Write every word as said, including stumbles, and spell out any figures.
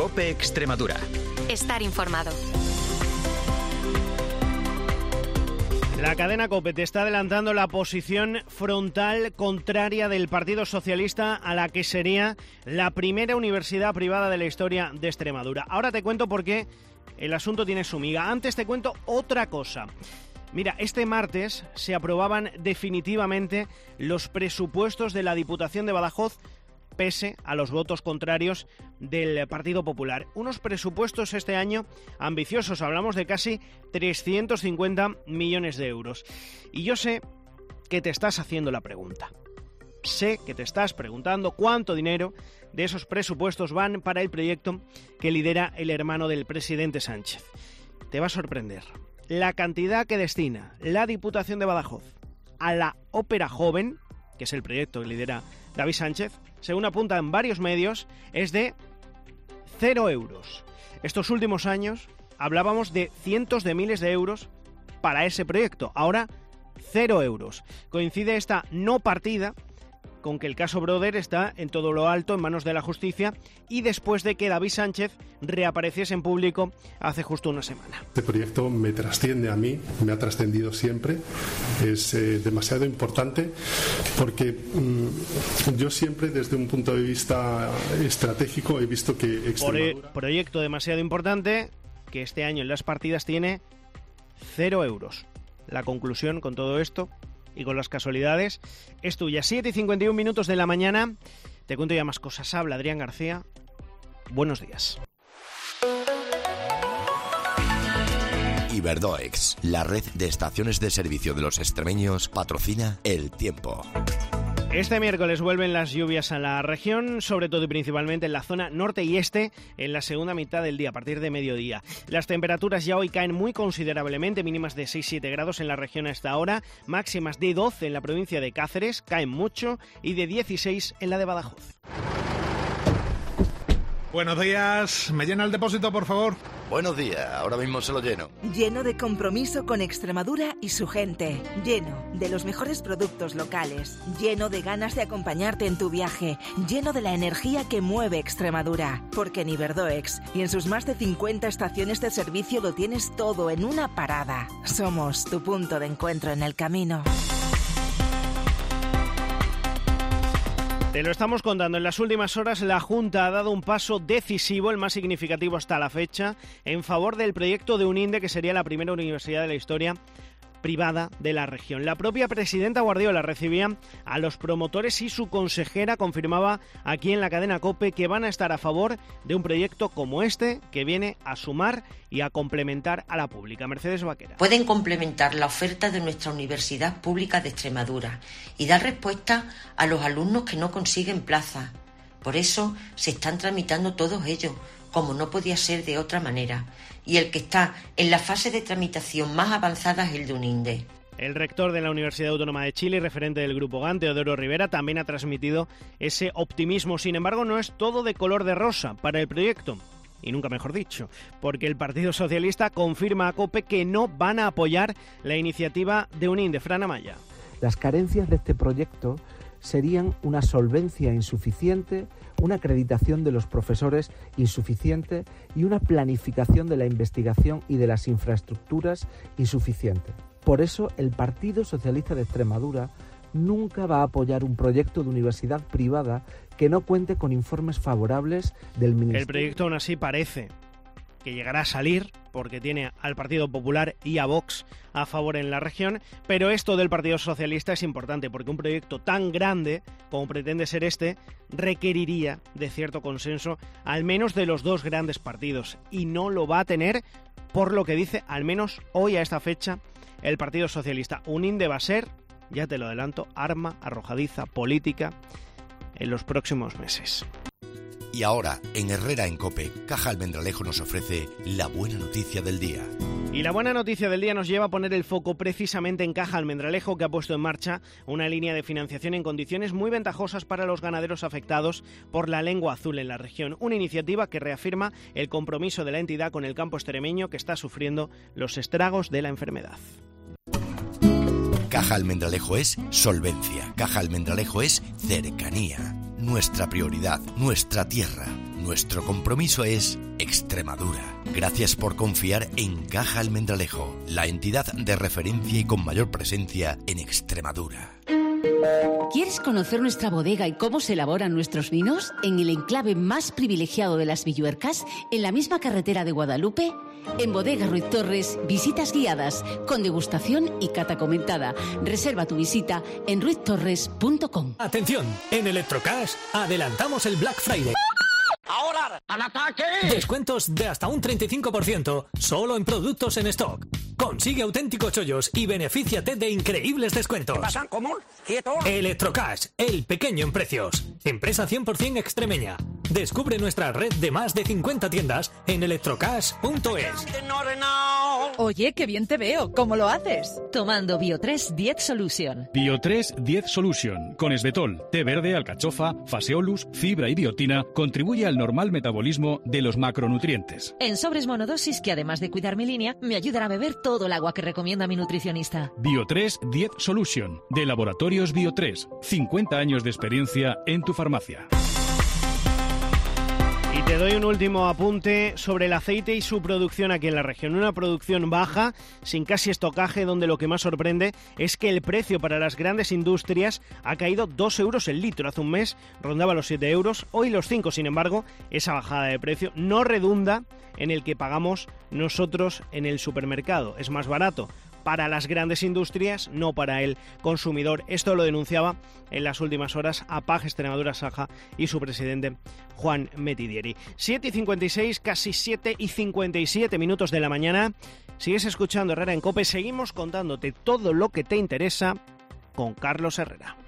COPE Extremadura. Estar informado. La cadena COPE te está adelantando la posición frontal contraria del Partido Socialista a la que sería la primera universidad privada de la historia de Extremadura. Ahora te cuento por qué el asunto tiene su miga. Antes te cuento otra cosa. Mira, este martes se aprobaban definitivamente los presupuestos de la Diputación de Badajoz, pese a los votos contrarios del Partido Popular. Unos presupuestos este año ambiciosos, hablamos de casi trescientos cincuenta millones de euros. Y yo sé que te estás haciendo la pregunta. Sé que te estás preguntando cuánto dinero de esos presupuestos van para el proyecto que lidera el hermano del presidente Sánchez. Te va a sorprender. La cantidad que destina la Diputación de Badajoz a la Ópera Joven, que es el proyecto que lidera David Sánchez, según apuntan varios medios, es de cero euros. Estos últimos años hablábamos de cientos de miles de euros para ese proyecto. Ahora, cero euros. Coincide esta no partida con que el caso Broder está en todo lo alto en manos de la justicia y después de que David Sánchez reapareciese en público hace justo una semana. Este proyecto me trasciende a mí, me ha trascendido siempre, es eh, demasiado importante porque mmm, yo siempre desde un punto de vista estratégico he visto que Extremadura... Por proyecto demasiado importante que este año en las partidas tiene cero euros. La conclusión con todo esto y con las casualidades es tuya. siete y cincuenta y un minutos de la mañana. Te cuento ya más cosas. Habla Adrián García. Buenos días. Iberdoex, la red de estaciones de servicio de los extremeños, patrocina El Tiempo. Este miércoles vuelven las lluvias a la región, sobre todo y principalmente en la zona norte y este, en la segunda mitad del día, a partir de mediodía. Las temperaturas ya hoy caen muy considerablemente, mínimas de seis a siete grados en la región a esta hora, máximas de doce en la provincia de Cáceres, caen mucho, y de dieciséis en la de Badajoz. Buenos días, ¿me llena el depósito, por favor? Buenos días, ahora mismo se lo lleno. Lleno de compromiso con Extremadura y su gente. Lleno de los mejores productos locales. Lleno de ganas de acompañarte en tu viaje. Lleno de la energía que mueve Extremadura. Porque en Iberdoex y en sus más de cincuenta estaciones de servicio lo tienes todo en una parada. Somos tu punto de encuentro en el camino. Te lo estamos contando. En las últimas horas la Junta ha dado un paso decisivo, el más significativo hasta la fecha, en favor del proyecto de UNINDE, que sería la primera universidad de la historia privada de la región. La propia presidenta Guardiola recibía a los promotores y su consejera confirmaba aquí en la cadena COPE que van a estar a favor de un proyecto como este, que viene a sumar y a complementar a la pública. Mercedes Vaquera. Pueden complementar la oferta de nuestra Universidad Pública de Extremadura y dar respuesta a los alumnos que no consiguen plaza. Por eso se están tramitando todos ellos, como no podía ser de otra manera, y el que está en la fase de tramitación más avanzada es el de UNINDE. El rector de la Universidad Autónoma de Chile y referente del Grupo GAN, Teodoro Rivera, también ha transmitido ese optimismo. Sin embargo, no es todo de color de rosa para el proyecto, y nunca mejor dicho, porque el Partido Socialista confirma a COPE que no van a apoyar la iniciativa de UNINDE. Fran Amaya. Las carencias de este proyecto serían una solvencia insuficiente, una acreditación de los profesores insuficiente y una planificación de la investigación y de las infraestructuras insuficiente. Por eso, el Partido Socialista de Extremadura nunca va a apoyar un proyecto de universidad privada que no cuente con informes favorables del Ministerio. El proyecto aún así parece que llegará a salir porque tiene al Partido Popular y a Vox a favor en la región, pero esto del Partido Socialista es importante porque un proyecto tan grande como pretende ser este requeriría de cierto consenso, al menos de los dos grandes partidos, y no lo va a tener, por lo que dice, al menos hoy a esta fecha, el Partido Socialista. UNINDE va a ser, ya te lo adelanto, arma arrojadiza política en los próximos meses. Y ahora, en Herrera en COPE, Caja Almendralejo nos ofrece la buena noticia del día. Y la buena noticia del día nos lleva a poner el foco precisamente en Caja Almendralejo, que ha puesto en marcha una línea de financiación en condiciones muy ventajosas para los ganaderos afectados por la lengua azul en la región. Una iniciativa que reafirma el compromiso de la entidad con el campo extremeño que está sufriendo los estragos de la enfermedad. Caja Almendralejo es solvencia. Caja Almendralejo es cercanía. nuestra prioridad, nuestra tierra. Nuestro compromiso es Extremadura. Gracias por confiar en Caja Almendralejo, la entidad de referencia y con mayor presencia en Extremadura. ¿Quieres conocer nuestra bodega y cómo se elaboran nuestros vinos? En el enclave más privilegiado de las Villuercas, en la misma carretera de Guadalupe. En Bodega Ruiz Torres, visitas guiadas, con degustación y cata comentada. Reserva tu visita en ruiz torres punto com. Atención, en Electrocash adelantamos el Black Friday. ¡Ahora, al ataque! Descuentos de hasta un treinta y cinco por ciento solo en productos en stock. Consigue auténticos chollos y benefíciate de increíbles descuentos. ¿Qué pasa, común? ¿Quieto? Electrocash, el pequeño en precios. Empresa cien por ciento extremeña. Descubre nuestra red de más de cincuenta tiendas en electrocash punto es. Oye, qué bien te veo. ¿Cómo lo haces? Tomando Bio tres diez Solution. Bio tres diez Solution, con esbetol, té verde, alcachofa, faseolus, fibra y biotina, contribuye al normal metabolismo de los macronutrientes. En sobres monodosis que además de cuidar mi línea, me ayudan a beber todo el agua que recomienda mi nutricionista. Bio tres diez Solution, de Laboratorios Bio tres. cincuenta años de experiencia en tu farmacia. Y te doy un último apunte sobre el aceite y su producción aquí en la región. Una producción baja, sin casi estocaje, donde lo que más sorprende es que el precio para las grandes industrias ha caído dos euros el litro. Hace un mes rondaba los siete euros, hoy los cinco. Sin embargo, esa bajada de precio no redunda en el que pagamos nosotros en el supermercado. Es más barato para las grandes industrias, no para el consumidor. Esto lo denunciaba en las últimas horas A P A G Extremadura Saja y su presidente Juan Metidieri. siete y cincuenta y seis, casi siete y cincuenta y siete minutos de la mañana. Sigues escuchando Herrera en COPE. Seguimos contándote todo lo que te interesa con Carlos Herrera.